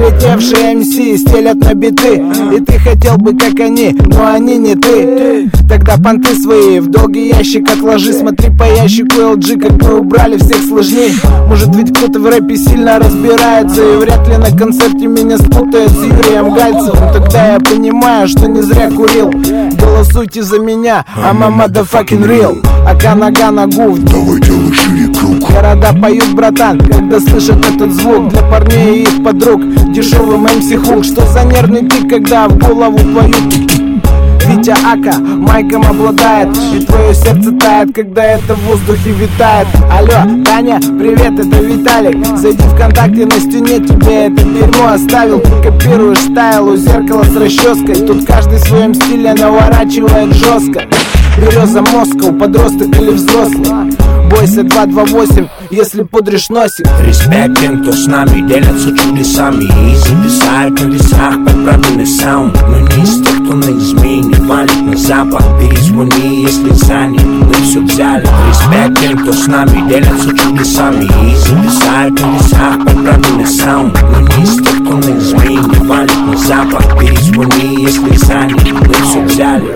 Остаретевшие МС стелят на биты, и ты хотел бы как они, но они не ты. Тогда понты свои в долгий ящик отложи. Смотри по ящику LG, как мы убрали всех сложней. Может ведь кто-то в рэпе сильно разбирается, и вряд ли на концерте меня спутает с Юрием Гальцевым. Тогда я понимаю, что не зря курил. Голосуйте за меня, I'm a motherfucking real. Ака нога ногу, давай делай шире круг. Города поют, братан, когда слышат этот звук. Для парней и их подруг дешевым MC хук. Что за нервный тик, когда в голову поют? Витя Ака майком обладает, и твое сердце тает, когда это в воздухе витает. Алло, Таня, привет, это Виталик. Зайди ВКонтакте, на стене тебе это дерьмо оставил. Ты копируешь стайл у зеркала с расческой. Тут каждый в своем стиле наворачивает жестко. Береза Москва, подросток или взрослый. Бойся 228, если пудришь носик. Респект тем, кто с нами делятся чудесами и зависают на весах под правильный саунд. Но не из тех, кто на измене валит на запад. Перезвони, если занят, мы все взяли. Респект тем, кто с нами делятся чудесами и зависают на весах под правильный саунд. Но не из тех, кто на измене валит на запад. Перезвони, если занят, мы все взяли.